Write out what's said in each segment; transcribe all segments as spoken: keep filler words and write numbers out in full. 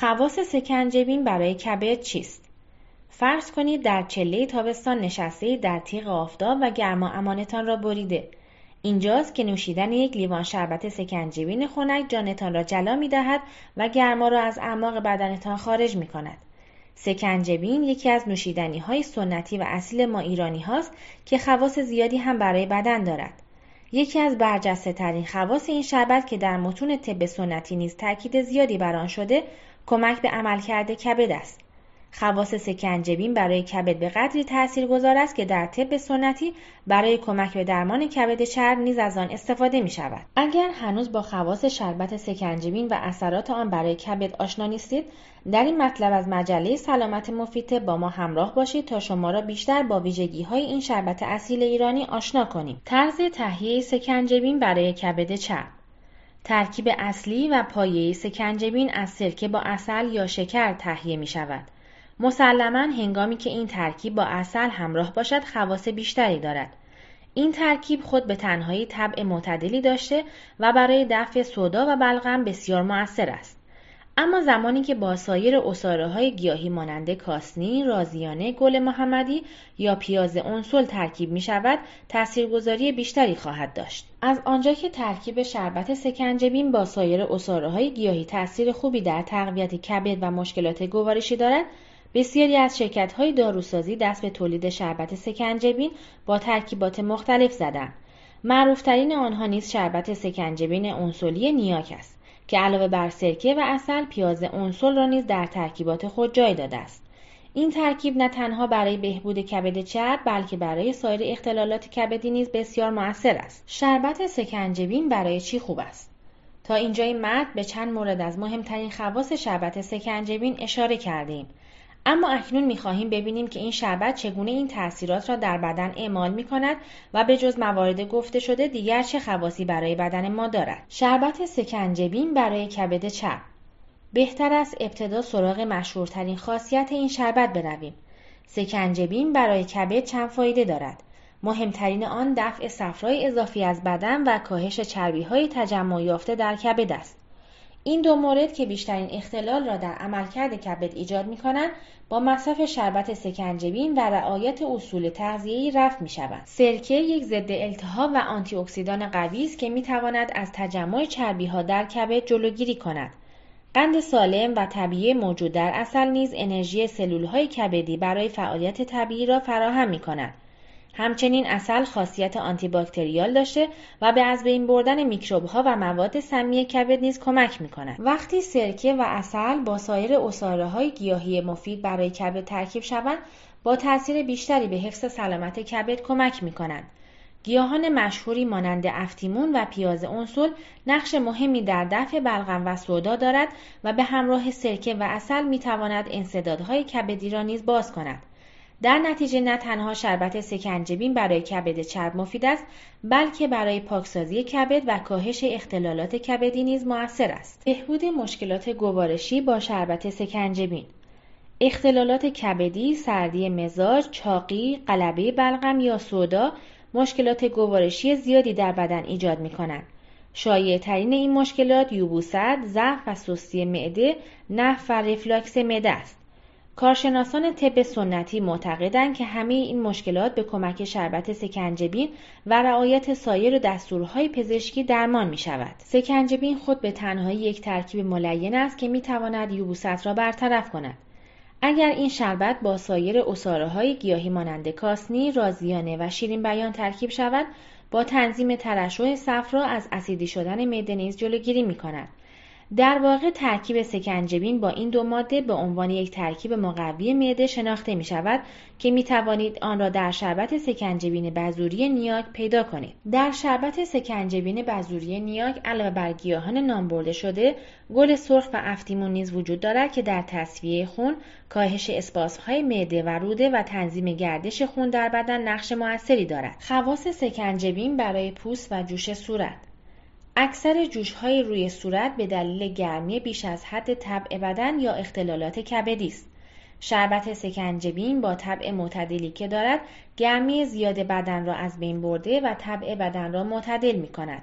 خواص سکنجبین برای کبد چیست؟ فرض کنید در چله تابستان نشسته‌اید در تیغ آفتاب و گرما امانتان را بریده. اینجاست که نوشیدن یک لیوان شربت سکنجبین خنک جانتان را جلا می‌دهد و گرما را از اعماق بدنتان خارج می‌کند. سکنجبین یکی از نوشیدنی‌های سنتی و اصیل ما ایرانی هاست که خواص زیادی هم برای بدن دارد. یکی از برجسته‌ترین خواص این شربت که در متون طب سنتی نیز تاکید زیادی بر آن شده، کمک به عملکرد کبد است. خواص سکنجبین برای کبد به قدری تاثیرگذار است که در طب سنتی برای کمک به درمان کبد چرب نیز از آن استفاده می شود. اگر هنوز با خواص شربت سکنجبین و اثرات آن برای کبد آشنا نیستید، در این مطلب از مجله سلامت مفید با ما همراه باشید تا شما را بیشتر با ویژگی‌های این شربت اصیل ایرانی آشنا کنیم. طرز تهیه سکنجبین برای کبد چرب. ترکیب اصلی و پایه‌ای سکنجبین از سرکه با عسل یا شکر تهیه می شود. مسلماً هنگامی که این ترکیب با عسل همراه باشد خواص بیشتری دارد. این ترکیب خود به تنهایی طبع معتدلی داشته و برای دفع صداع و بلغم بسیار مؤثر است. اما زمانی که با سایر عصاره‌های گیاهی مانند کاسنی، رازیانه، گل محمدی یا پیاز انسول ترکیب می شود، تاثیرگذاری بیشتری خواهد داشت. از آنجا که ترکیب شربت سکنجبین با سایر عصاره‌های گیاهی تأثیر خوبی در تقویت کبد و مشکلات گوارشی دارد، بسیاری از شرکت‌های داروسازی دست به تولید شربت سکنجبین با ترکیبات مختلف زدند. معروف‌ترین آنها نیز شربت سکنجبین انسولی نیاک است که علاوه بر سرکه و عسل، پیاز انسول را نیز در ترکیبات خود جای داده است. این ترکیب نه تنها برای بهبود کبد چرب بلکه برای سایر اختلالات کبدی نیز بسیار مؤثر است. شربت سکنجبین برای چی خوب است؟ تا اینجای متن به چند مورد از مهمترین خواص شربت سکنجبین اشاره کردیم. اما اکنون می‌خواهیم ببینیم که این شربت چگونه این تأثیرات را در بدن اعمال می‌کند و به جز موارد گفته شده دیگر چه خواصی برای بدن ما دارد. شربت سکنجبین برای کبد چرب. بهتر است ابتدا سراغ مشهورترین خاصیت این شربت برویم. سکنجبین برای کبد چند فایده دارد. مهمترین آن دفع صفرای اضافی از بدن و کاهش چربی‌های تجمع یافته در کبد است. این دو مورد که بیشترین اختلال را در عملکرد کبد ایجاد می‌کنند، با مصرف شربت سکنجبین و رعایت اصول تغذیه‌ای رفع می‌شوند. سرکه یک ضد التهاب و آنتی اکسیدان قوی است که می‌تواند از تجمع چربی‌ها در کبد جلوگیری کند. قند سالم و طبیعی موجود در عسل نیز انرژی سلول‌های کبدی برای فعالیت طبیعی را فراهم می‌کند. همچنین عسل خاصیت آنتی باکتریال داشته و به از بین بردن میکروب‌ها و مواد سمی کبد نیز کمک می‌کند. وقتی سرکه و عسل با سایر عصاره‌های گیاهی مفید برای کبد ترکیب شوند، با تأثیر بیشتری به حفظ سلامت کبد کمک می‌کنند. گیاهان مشهوری مانند افتیمون و پیاز انسول نقش مهمی در دفع بلغم و صداع دارد و به همراه سرکه و عسل می‌تواند انسدادهای کبدی را نیز باز کند. در نتیجه نه تنها شربت سکنجبین برای کبد چرب مفید است، بلکه برای پاکسازی کبد و کاهش اختلالات کبدی نیز مؤثر است. بهبود مشکلات گوارشی با شربت سکنجبین. اختلالات کبدی، سردی مزاج، چاقی، غلبه بلغم یا صداع مشکلات گوارشی زیادی در بدن ایجاد می‌کنند. شایع‌ترین این مشکلات یبوست، ضعف و سستی معده، نفخ و ریفلاکس معده است. کارشناسان طب سنتی معتقدند که همه این مشکلات به کمک شربت سکنجبین و رعایت سایر دستورهای پزشکی درمان می شود. سکنجبین خود به تنهایی یک ترکیب ملین است که می تواند یبوست را برطرف کند. اگر این شربت با سایر عصاره‌های گیاهی مانند کاسنی، رازیانه و شیرین بیان ترکیب شود، با تنظیم ترشح صفرا از اسیدی شدن معده نیز جلوگیری می کند. در واقع ترکیب سکنجبین با این دو ماده به عنوان یک ترکیب مقوی معده شناخته می شود که می توانید آن را در شربت سکنجبین بذوری نیاک پیدا کنید. در شربت سکنجبین بذوری نیاک علاوه بر گیاهان نامبرده شده، گل سرخ و افتیمون نیز وجود دارد که در تصفیه خون، کاهش اسپاسم‌های معده و روده و تنظیم گردش خون در بدن نقش مؤثری دارد. خواص سکنجبین برای پوست و جوش صورت. اکثر جوش‌های روی صورت به دلیل گرمی بیش از حد طبع بدن یا اختلالات کبدی است. شربت سکنجبین با طبع معتدلی که دارد، گرمی زیاد بدن را از بین برده و طبع بدن را معتدل می‌کند.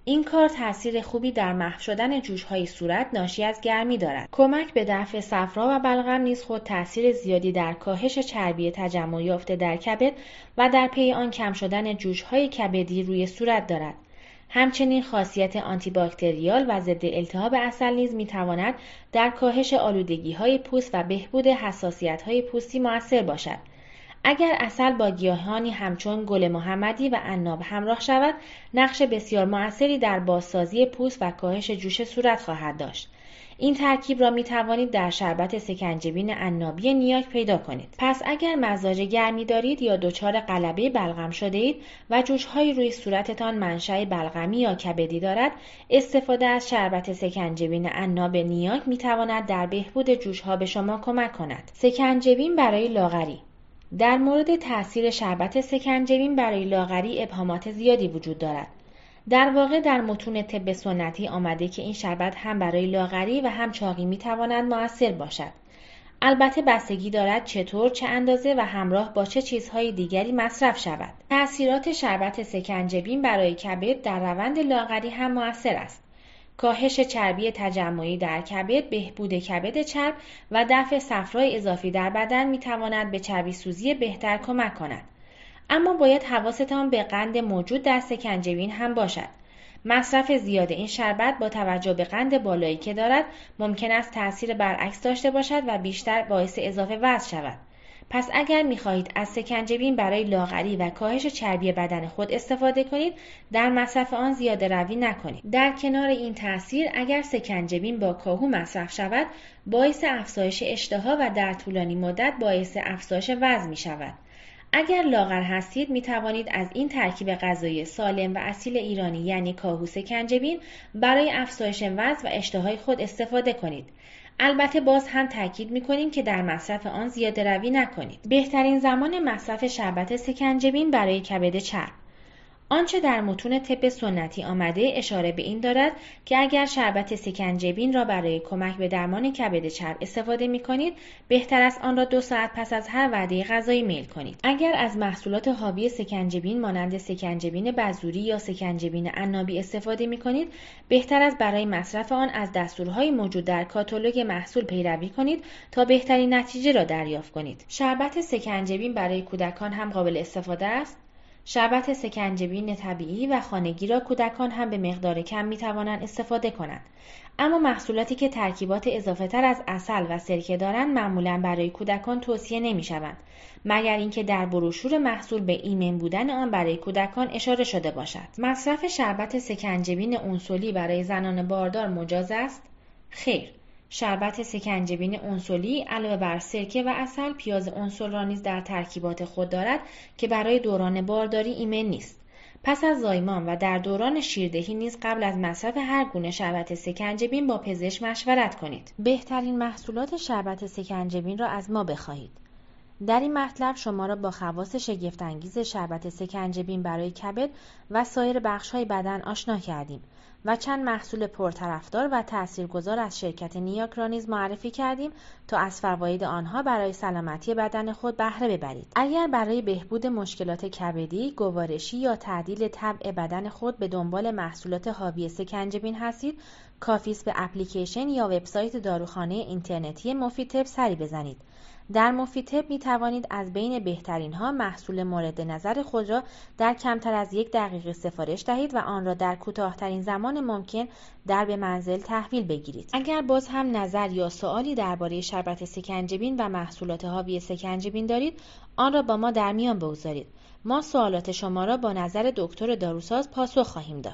این کار تاثیر خوبی در محو شدن جوش‌های صورت ناشی از گرمی دارد. کمک به دفع صفرا و بلغم نیز خود تاثیر زیادی در کاهش چربی تجمع یافته در کبد و در پی آن کم شدن جوش‌های کبدی روی صورت دارد. همچنین خاصیت آنتی باکتریال و ضد التهاب عسل نیز می‌تواند در کاهش آلودگی‌های پوست و بهبود حساسیت‌های پوستی مؤثر باشد. اگر عسل با گیاهانی همچون گل محمدی و عناب همراه شود، نقش بسیار مؤثری در بازسازی پوست و کاهش جوش صورت خواهد داشت. این ترکیب را می توانید در شربت سکنجبین عنابی نیاک پیدا کنید. پس اگر مزاج گرمی دارید یا دچار غلبه بلغم شده اید و جوش‌های روی صورتتان منشأ بلغمی یا کبدی دارد، استفاده از شربت سکنجبین عناب نیاک می تواند در بهبود جوش‌ها به شما کمک کند. سکنجبین برای لاغری. در مورد تأثیر شربت سکنجبین برای لاغری ابهامات زیادی وجود دارد. در واقع در متون طب سنتی آمده که این شربت هم برای لاغری و هم چاقی میتواند مؤثر باشد. البته بستگی دارد چطور، چه اندازه و همراه با چه چیزهای دیگری مصرف شود. تأثیرات شربت سکنجبین برای کبد در روند لاغری هم مؤثر است. کاهش چربی تجمعی در کبد، بهبود کبد چرب و دفع صفرای اضافی در بدن میتواند به چربی سوزی بهتر کمک کند. اما باید حواستان به قند موجود در سکنجبین هم باشد. مصرف زیاد این شربت با توجه به قند بالایی که دارد ممکن است تأثیر برعکس داشته باشد و بیشتر باعث اضافه وزن شود. پس اگر می‌خواهید از سکنجبین برای لاغری و کاهش چربی بدن خود استفاده کنید، در مصرف آن زیاده روی نکنید. در کنار این تأثیر، اگر سکنجبین با کاهو مصرف شود، باعث افزایش اشتها و در طولانی مدت باعث افزایش وزن می‌شود. اگر لاغر هستید می توانید از این ترکیب غذایی سالم و اصیل ایرانی یعنی کاهو سکنجبین برای افزایش وزن و اشتهای خود استفاده کنید. البته باز هم تاکید می کنیم که در مصرف آن زیاده روی نکنید. بهترین زمان مصرف شربت سکنجبین برای کبد چرب. آنچه در متون طب سنتی آمده اشاره به این دارد که اگر شربت سکنجبین را برای کمک به درمان کبد چرب استفاده می کنید، بهتر است آن را دو ساعت پس از هر وعده غذایی میل کنید. اگر از محصولات حاوی سکنجبین مانند سکنجبین بذوری یا سکنجبین عنابی استفاده می کنید، بهتر است برای مصرف آن از دستورهای موجود در کاتالوگ محصول پیروی کنید تا بهترین نتیجه را دریافت کنید. شربت سکنجبین برای کودکان هم قابل استفاده است. شربت سکنجبین طبیعی و خانگی را کودکان هم به مقدار کم می توانند استفاده کنند. اما محصولاتی که ترکیبات اضافه تر از عسل و سرکه دارند معمولاً برای کودکان توصیه نمی شوند، مگر اینکه در بروشور محصول به ایمن بودن آن برای کودکان اشاره شده باشد. مصرف شربت سکنجبین انسولی برای زنان باردار مجاز است؟ خیر. شربت سکنجبین انسولی علاوه بر سرکه و عسل، پیاز انسول را نیز در ترکیبات خود دارد که برای دوران بارداری ایمن نیست. پس از زایمان و در دوران شیردهی نیز قبل از مصرف هر گونه شربت سکنجبین با پزشک مشورت کنید. بهترین محصولات شربت سکنجبین را از ما بخواهید. در این مطلب شما را با خواص شگفت‌انگیز شربت سکنجبین برای کبد و سایر بخش‌های بدن آشنا کردیم و چند محصول پرطرفدار و تاثیرگذار از شرکت نیاک را نیز معرفی کردیم تا از فواید آنها برای سلامتی بدن خود بهره ببرید. اگر برای بهبود مشکلات کبدی، گوارشی یا تعدیل طبع بدن خود به دنبال محصولات حاوی سکنجبین هستید، کافی است به اپلیکیشن یا وبسایت داروخانه اینترنتی مفیدطب سری بزنید. در مفیدطب می توانید از بین بهترین ها محصول مورد نظر خود را در کمتر از یک دقیقه سفارش دهید و آن را در کوتاه‌ترین زمان ممکن در به منزل تحویل بگیرید. اگر باز هم نظر یا سوالی درباره شربت سکنجبین و محصولات حاوی سکنجبین دارید، آن را با ما در میان بگذارید. ما سوالات شما را با نظر دکتر داروساز پاسخ خواهیم داد.